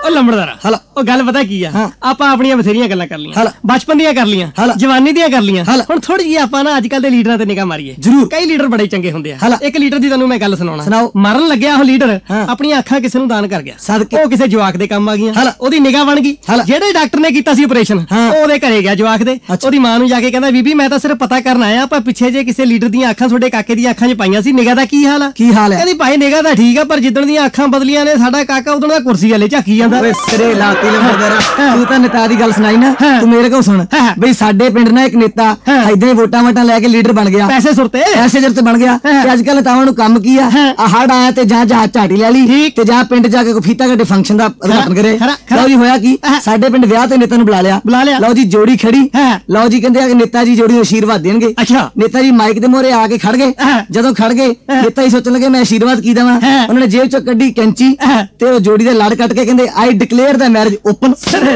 ਉਹ ਲੰਬੜਦਾਰਾ ਹਲਾ ਉਹ ਗੱਲ ਪਤਾ ਕੀ ਆ ਆਪਾਂ ਆਪਣੀਆਂ ਬਥੇਰੀਆਂ ਗੱਲਾਂ ਕਰ ਲੀਆਂ ਬਚਪਨ ਦੀਆਂ ਕਰ ਲੀਆਂ ਜਵਾਨੀ ਦੀਆਂ ਕਰ ਲੀਆਂ ਹੁਣ ਥੋੜੀ ਜਿਹੀ ਆਪਾਂ ਨਾ ਅੱਜ ਕੱਲ ਦੇ ਲੀਡਰਾਂ ਤੇ ਨਿਗਾਹ ਮਾਰੀਏ ਕਈ ਲੀਡਰ ਬੜੇ ਚੰਗੇ ਹੁੰਦੇ ਆ ਇੱਕ ਲੀਡਰ ਦੀ ਤੁਹਾਨੂੰ ਮੈਂ ਗੱਲ ਸੁਣਾਉਣਾ ਮਰਨ ਲੱਗਿਆ ਉਹ ਲੀਡਰ ਆਪਣੀਆਂ ਅੱਖਾਂ ਕਿਸੇ ਨੂੰ ਦਾਨ ਕਰ ਗਿਆ ਉਹ ਕਿਸੇ ਜਵਾਕ ਦੇ ਕੰਮ ਆ ਗਈਆਂ ਉਹਦੀ ਨਿਗਾਹ ਬਣ ਗਈ ਜਿਹੜੇ ਡਾਕਟਰ ਨੇ ਕੀਤਾ ਸੀ ਆਪਰੇਸ਼ਨ ਉਹਦੇ ਘਰੇ ਗਿਆ ਜਵਾਕ ਦੇ ਉਹਦੀ ਮਾਂ ਨੂੰ ਜਾ ਕੇ ਕਹਿੰਦਾ ਬੀਬੀ ਮੈਂ ਤਾਂ ਸਿਰਫ ਪਤਾ ਕਰਨ ਆਇਆ ਆਪਾਂ ਪਿੱਛੇ ਜੇ ਕਿਸੇ ਲੀਡਰ ਦੀਆਂ ਅੱਖਾਂ ਤੁਹਾਡੇ ਕਾਕੇ ਦੀਆਂ ਅੱਖਾਂ 'ਚ ਪਾਈਆਂ ਸੀ ਨਿਗਾਹ ਦਾ ਕੀ ਹਾਲ ਆ ਕਹਿੰਦੀ ਭਾਈ ਨਿਗਾਹ ਤਾਂ ਠੀਕ ਆ ਪਰ ਜਿੱਦਣ ਦੀਆਂ ਅੱਖਾਂ ਬਦਲੀਆਂ ਨੇ ਸਾਡਾ ਕਾਕਾ ਉਦੋਂ ਦਾ ਕੁਰਸੀ ਵਾਲੇ ਝਾਕੀ ਜਾਂਦਾ ਸਿਰੇ ਲਾਤੀ ਲੰਬੜਦਾਰਾ ਤੂੰ ਤਾਂ ਨੇਤਾ ਦੀ ਗੱਲ ਸੁਣਾਈ ਨਾ ਤੂੰ ਮੇਰੇ ਕੋਲ ਸੁਣ ਬਈ ਸਾਡੇ ਪਿੰਡ ਨਾ ਇੱਕ ਨੇਤਾ ਇਦਾਂ ਹੀ ਵੋਟਾਂ ਲੈ ਕੇ ਲੀਡਰ ਬਣ ਗਿਆ ਪੈਸੇ ਸੁਰਤੇ ਬਣ ਗਿਆ ਤੇ ਅੱਜ ਕੱਲ ਨੇਤਾਵਾਂ ਨੂੰ ਕੰਮ ਕੀ ਆ ਹੜ ਆਇਆ ਤੇ ਜਾਂ ਝਾਟੀ ਲੈ ਲਈ ਤੇ ਜਾਂ ਪਿੰਡ ਜਾ ਕੇ ਕੋਈ ਫੀਤਾ ਕੱਢੇ ਫੰਕਸ਼ਨ ਦਾ ਉਦਘਾਟਨ ਕਰੇ ਲਓ ਜੀ ਹੋਇਆ ਕੀ ਸਾਡੇ ਪਿੰਡ ਵਿਆਹ ਤੇ ਨੇਤਾ ਨੂੰ ਬੁਲਾ ਲਿਆ ਲਓ ਜੀ ਜੋੜੀ ਖੜੀ ਲਓ ਜੀ ਕਹਿੰਦੇ ਆ ਕਿ ਨੇਤਾ ਜੀ ਜੋੜੀ ਨੂੰ ਆਸ਼ੀਰਵਾਦ ਦੇਣਗੇ ਨੇਤਾ ਜੀ ਮਾਈਕ ਦੇ ਮੋਹਰੇ ਆ ਕੇ ਖੜ ਗਏ ਜਦੋਂ ਖੜ ਗਏ ਨੇਤਾ ਜੀ ਸੋਚਣ ਲੱਗੇ ਮੈਂ ਆਸ਼ੀਰਵਾਦ ਕੀ ਦੇਵਾਂ ਉਹਨਾਂ ਨੇ ਜੇਬ ਚੋਂ ਕੱਢੀ ਕੈਂਚੀ ਤੇ ਉਹ ਜੋੜੀ ਦੇ ਲੜ ਕੱਟ ਕੇ ਕਹਿੰਦੇ I declare the marriage open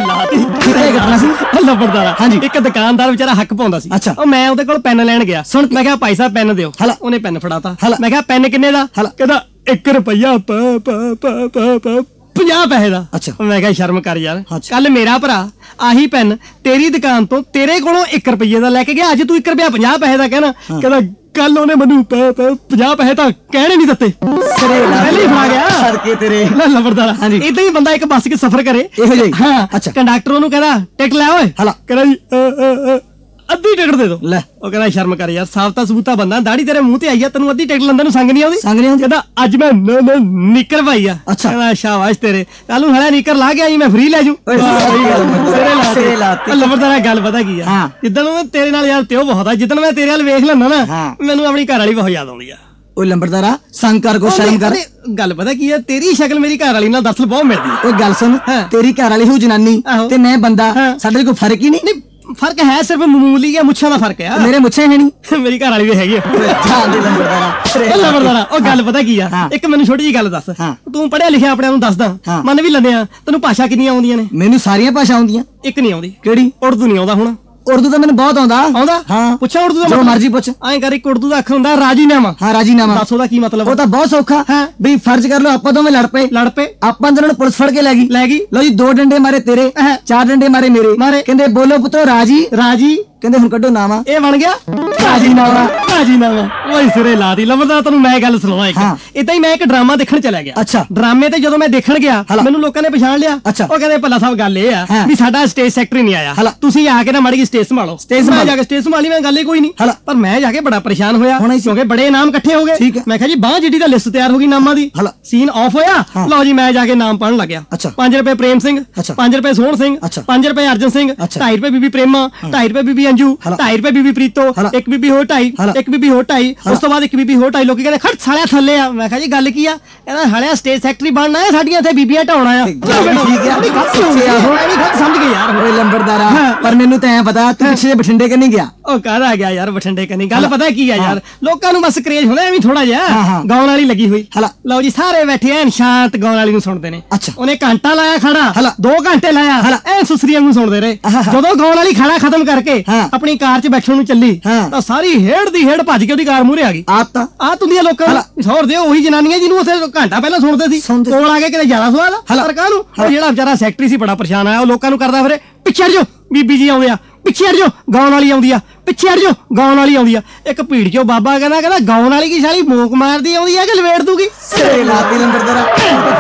ਹਾਂਜੀ ਇੱਕ ਦੁਕਾਨਦਾਰ ਵਿਚਾਰਾ ਹੱਕ ਪਾਉਂਦਾ ਸੀ ਉਹ ਮੈਂ ਉਹਦੇ ਕੋਲ ਪੈਨ ਲੈਣ ਗਿਆ ਸੁਣ ਮੈਂ ਕਿਹਾ ਭਾਈ ਸਾਹਿਬ ਪੈਨ ਦਿਓ ਉਹਨੇ ਪੈਨ ਫੜਾਤਾ ਮੈਂ ਕਿਹਾ ਪੈਨ ਕਿੰਨੇ ਦਾ ਕਹਿੰਦਾ 1 ਰੁਪਇਆ 50 ਪੈਸੇ ਦਾ ਮੈਂ ਕਿਹਾ ਸ਼ਰਮ ਕਰ ਯਾਰ ਕੱਲ ਮੇਰਾ ਭਰਾ ਆਹੀ ਪੈਨ ਤੇਰੀ ਦੁਕਾਨ ਤੋਂ ਤੇਰੇ ਕੋਲੋਂ 1 ਰੁਪਏ ਦਾ ਲੈ ਕੇ ਗਿਆ ਅੱਜ ਤੂੰ 1 ਰੁਪਇਆ 50 ਪੈਸੇ ਦਾ ਕਹਿਣਾ ਕਹਿੰਦਾ ਕੱਲ ਉਹਨੇ ਮੈਨੂੰ 50 ਪੈਸੇ ਤਾਂ ਕਹਿਣੇ ਨਹੀਂ ਦਿੱਤੇ ਪਹਿਲੇ ਹੀ ਫੜਾ ਗਿਆ ਲੰਬੜਦਾਰਾ ਏਦਾਂ ਹੀ ਬੰਦਾ ਇੱਕ ਬੱਸ 'ਚ ਸਫ਼ਰ ਕਰੇ ਕੰਡਕਟਰ ਉਹਨੂੰ ਕਹਿੰਦਾ ਟਿਕਟ ਲੈ ਓਏ ਕਹਿੰਦਾ ਜੀ ਅੱਧੀ ਟਿਕਟ ਦੇ ਦੋ ਲੈ ਉਹ ਕਹਿੰਦਾ ਸ਼ਰਮ ਕਰ ਯਾਰ ਸਾਫਤਾ ਸਬੂਤਾ ਬੰਦਾ ਦਾੜੀ ਤੇਰੇ ਮੂੰਹ ਤੇ ਆਈ ਆ ਤੈਨੂੰ ਅੱਧੀ ਟਿਕਟ ਲੰਦਨ ਨੂੰ ਸੰਗ ਨਹੀਂ ਆਉਂਦੀ ਕਹਿੰਦਾ ਅੱਜ ਮੈਂ ਨਿੱਕਰ ਪਾਈ ਆ ਕਹਿੰਦਾ ਸ਼ਾਬਾਸ਼ ਤੇਰੇ ਕੱਲ ਨੂੰ ਹਲਾ ਨਿੱਕਰ ਲਾ ਗਿਆ ਜੀ ਮੈਂ ਫ੍ਰੀ ਲੈ ਜੂ ਲੰਬੜਦਾਰਾ ਗੱਲ ਪਤਾ ਕੀ ਆ ਜਿੱਦਣ ਮੈਂ ਤੇਰੇ ਨਾਲ ਯਾਰ ਤੇ ਉਹ ਬਹੁਤ ਆ ਜਿੱਦਣ ਮੈਂ ਤੇਰੇ ਵੱਲ ਵੇਖ ਲੈਂਦਾ ਨਾ ਮੈਨੂੰ ਆਪਣੀ ਘਰ ਵਾਲੀ ਬਹੁਤ ਯਾਦ ਆਉਂਦੀ ਆ ਉਹ ਲੰਬੜਦਾਰਾ ਸੰਗ ਕਰ ਕੋ ਸ਼ਰਮ ਕਰ ਗੱਲ ਪਤਾ ਕੀ ਆ ਤੇਰੀ ਸ਼ਕਲ ਮੇਰੀ ਘਰ ਵਾਲੀ ਨਾਲ ਦਰਅਸਲ ਬਹੁਤ ਮਿਲਦੀ ਉਹ ਗੱਲ ਸੁਣ ਤੇਰੀ ਘਰ ਵਾਲੀ ਹੋ ਜਨਾਨੀ ਤੇ ਮੈਂ ਬੰਦਾ ਸਾਡੇ ਕੋਈ ਫਰਕ ਹੀ ਨਹੀਂ ਫਰਕ ਹੈ ਸਿਰਫ ਮਾਮੂਲੀ ਆ ਮੁੱਛਾਂ ਦਾ ਫਰਕ ਆ ਮੇਰੇ ਮੁੱਛਾਂ ਹੈ ਨਹੀਂ ਮੇਰੀ ਘਰ ਵਾਲੀ ਵੀ ਹੈਗੀ ਆ ਲੰਬੜਦਾਰਾ ਉਹ ਗੱਲ ਪਤਾ ਕੀ ਆ ਇੱਕ ਮੈਨੂੰ ਛੋਟੀ ਜਿਹੀ ਗੱਲ ਦੱਸ ਤੂੰ ਪੜਿਆ ਲਿਖਿਆ ਆਪਣੇ ਨੂੰ ਦੱਸਦਾ ਮਨ ਵੀ ਲੈਂਦੇ ਆ ਤੈਨੂੰ ਭਾਸ਼ਾ ਕਿੰਨੀਆਂ ਆਉਂਦੀਆਂ ਨੇ ਮੈਨੂੰ ਸਾਰੀਆਂ ਭਾਸ਼ਾ ਆਉਂਦੀਆਂ ਇੱਕ ਨਹੀਂ ਆਉਂਦੀ ਕਿਹੜੀ ਉਰਦੂ ਨਹੀਂ ਆਉਂਦਾ ਹੁਣ ਉਰਦੂ ਤਾਂ ਮੈਨੂੰ ਬਹੁਤ ਆਉਂਦਾ ਹਾਂ ਪੁੱਛਾਂ ਉਰਦੂ ਦਾ ਜੋ ਮਰਜ਼ੀ ਪੁੱਛ ਐਂ ਕਰ ਇੱਕ ਉਰਦੂ ਦਾ ਅੱਖਰ ਹੁੰਦਾ ਰਾਜੀਨਾਮਾ ਰਾਜੀਨਾਮਾ ਦੱਸ ਉਹਦਾ ਕੀ ਮਤਲਬ ਉਹ ਤਾਂ ਬਹੁਤ ਸੌਖਾ ਵੀ ਫਰਜ਼ ਕਰ ਲਓ ਆਪਾਂ ਦੋਵੇਂ ਲੜ ਪਏ ਆਪਾਂ ਦੋਨਾਂ ਨੂੰ ਪੁਲਿਸ ਫੜ ਕੇ ਲੈ ਗਈ ਲਓ ਜੀ 2 ਡੰਡੇ ਮਾਰੇ ਤੇਰੇ 4 ਡੰਡੇ ਮਾਰੇ ਮੇਰੇ ਕਹਿੰਦੇ ਬੋਲੋ ਪੁੱਤਰੋ ਰਾਜੀ ਕਹਿੰਦੇ ਹੁਣ ਕੱਢੋ ਨਾਵਾ ਇਹ ਬਣ ਗਿਆ ਰਾਜੀਨਾਮਾ ਓਏ ਸਿਰੇ ਲਾਤੀ ਲੰਬੜਦਾਰਾ ਤੈਨੂੰ ਮੈਂ ਗੱਲ ਸੁਣਾਵਾਂ ਇੱਕ ਇਦਾਂ ਹੀ ਮੈਂ ਇੱਕ ਡਰਾਮਾ ਦੇਖਣ ਚਲਾ ਗਿਆ ਡਰਾਮੇ ਤੇ ਜਦੋਂ ਮੈਂ ਦੇਖਣ ਗਿਆ ਮੈਨੂੰ ਲੋਕਾਂ ਨੇ ਪਛਾਣ ਲਿਆ ਉਹ ਕਹਿੰਦੇ ਭੱਲਾ ਸਾਹਿਬ ਗੱਲ ਇਹ ਆ ਵੀ ਸਾਡਾ ਸਟੇਜ ਸੈਕਟਰੀ ਨਹੀਂ ਆਇਆ ਤੁਸੀਂ ਆ ਕੇ ਨਾ ਮਾੜੀ ਸਟੇਜ ਸੰਭਾਲੋ ਮੈਂ ਜਾ ਕੇ ਸਟੇਜ ਸੰਭਾਲੀ ਮੈਂ ਗੱਲ ਹੀ ਕੋਈ ਨਹੀਂ ਪਰ ਮੈਂ ਜਾ ਕੇ ਬੜਾ ਪਰੇਸ਼ਾਨ ਹੋਇਆ ਕਿਉਂਕਿ ਬੜੇ ਨਾਮ ਇਕੱਠੇ ਹੋ ਗਏ ਮੈਂ ਕਿਹਾ ਜੀ ਬਾਹ ਜਿੱਡੀ ਦਾ ਲਿਸਟ ਤਿਆਰ ਹੋ ਗਈ ਨਾਮਾਂ ਦੀ ਸੀਨ ਆਫ ਹੋਇਆ ਲਓ ਜੀ ਮੈਂ ਜਾ ਕੇ ਨਾਮ ਪੜਨ ਲੱਗਿਆ 5 ਰੁਪਏ ਪ੍ਰੇਮ ਸਿੰਘ 5 ਰੁਪਏ ਸੋਹਣ ਸਿੰਘ 5 ਰੁਪਏ ਅਰਜਨ ਸਿੰਘ 2.5 ਰੁਪਏ ਬੀਬੀ ਪ੍ਰੇਮਾ 2.5 ਰੁਪਏ ਬੀਬੀ ਅੰਜੂ 2.5 ਰੁਪਏ ਬੀਬੀ ਪ੍ਰੀਤੋ ਇੱਕ ਬੀਬੀ ਹੋਰ 2.5 ਇੱਕ ਬੀਬੀ ਹੋਰ 2.5 ਉਸ ਤੋਂ ਬਾਅਦ ਇੱਕ ਬੀਬੀ ਹੋਰ 2.5 ਲੋਕੀ ਕਹਿੰਦੇ ਖੜ ਸਾਲਿਆ ਥੱਲੇ ਆ ਮੈਂ ਕਿਹਾ ਜੀ ਗੱਲ ਕੀ ਆ ਕਹਿੰਦਾ ਹਲਿਆ ਸਟੇਜ ਸੈਕਟਰੀ ਬਣਨਾ ਹੈ ਸਾਡੀਆਂ ਇੱਥੇ ਬੀਬੀਆਂ ਢਾਉਣਾ ਆ ਸਮਝ ਗਏ ਯਾਰ ਓਏ ਲੰਬੜਦਾਰਾ ਪਰ ਮੈਨੂੰ ਤਾਂ ਐ ਪਤਾ ਤੂੰ ਪਿੱਛੇ ਬਠਿੰਡੇ ਕੰਨੀ ਗਿਆ ਉਹ ਕਾਹਦਾ ਗਿਆ ਯਾਰ ਬਠਿੰਡੇ ਕੰਨੀ ਗੱਲ ਪਤਾ ਕੀ ਆ ਯਾਰ ਲੋਕਾਂ ਨੂੰ ਬਸ ਕਰੇਜ ਹੁੰਦਾ ਐਵੇਂ ਥੋੜਾ ਜਿਹਾ ਗਾਉਣ ਵਾਲੀ ਲੱਗੀ ਹੋਈ ਲਓ ਜੀ ਸਾਰੇ ਬੈਠੇ ਐਨ ਸ਼ਾਂਤ ਗਾਉਣ ਵਾਲੀ ਨੂੰ ਸੁਣਦੇ ਨੇ ਉਹਨੇ ਘੰਟਾ ਲਾਇਆ ਖੜਾ 2 ਘੰਟੇ ਲਾਇਆ ਐ ਸੁਸਰੀਆਂ ਨੂੰ ਸੁਣਦੇ ਰਹੇ ਜਦੋਂ ਗਾਉਣ ਵਾਲੀ ਖੜਾ ਖਤਮ ਕਰਕੇ ਆਪਣੀ ਕਾਰ 'ਚ ਬੈਠਣ ਨੂੰ ਚੱਲੀ ਤਾਂ ਸਾਰੀ ਹੇੜ ਦੀ ਹੇੜ ਭੱਜ ਕੇ ਉਹਦੀ ਕਾਰ ਮੂਹਰੇ ਆ ਗਈ ਆ ਤੁੰਦੀਆਂ ਲੋਕਾਂ ਹੋਰ ਦੇ ਉਹੀ ਜਨਾਨੀਆਂ ਜਿਹਨੂੰ ਉੱਥੇ ਘੰਟਾ ਪਹਿਲਾਂ ਸੁਣਦੇ ਸੀ ਕੋਲ ਆ ਕੇ ਕਿਤੇ ਜ਼ਿਆਦਾ ਸਵਾਲ ਸਰਕਾਰ ਨੂੰ ਉਹ ਜਿਹੜਾ ਵਿਚਾਰਾ ਸੈਕਟਰੀ ਸੀ ਬੜਾ ਪਰੇਸ਼ਾਨ ਆਇਆ ਉਹ ਲੋਕਾਂ ਨੂੰ ਕਰਦਾ ਫਿਰੇ ਪਿੱਛੇ ਹਟ ਜਾਓ ਬੀਬੀ ਜੀ ਆਉਂਦੇ ਆ ਪਿੱਛੇ ਹਟ ਜਾਓ ਗਾਉਣ ਵਾਲੀ ਆਉਂਦੀ ਆ ਪਿੱਛੇ ਹਟ ਜਾਓ ਗਾਉਣ ਵਾਲੀ ਆਉਂਦੀ ਆ ਇੱਕ ਭੀੜ ਚੋਂ ਬਾਬਾ ਕਹਿੰਦਾ ਗਾਉਣ ਵਾਲੀ ਕੀ ਸਾਲੀ ਮੋਕ ਮਾਰਦੀ ਆਉਂਦੀ ਆ ਕਿ ਲਵੇੜ ਦੂਗੀ ਲਾਤੀ ਲੰਬੜਦਾਰਾ